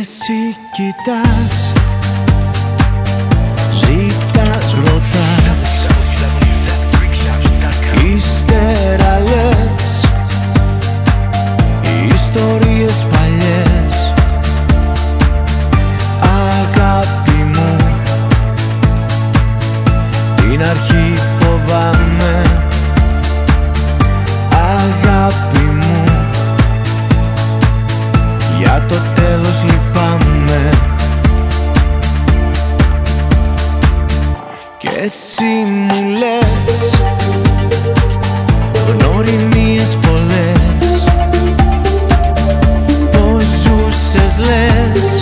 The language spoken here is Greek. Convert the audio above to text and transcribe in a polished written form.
εσύ κοιτάς, ζητάς, ρωτάς, ύστερα λες ιστορίες παλιές. Αγάπη μου, την αρχή φοβάμαι. Αγάπη μου, για το τέλος λυπάμαι. Κι εσύ μου λες γνωριμίες πολλές, πως ζούσες λες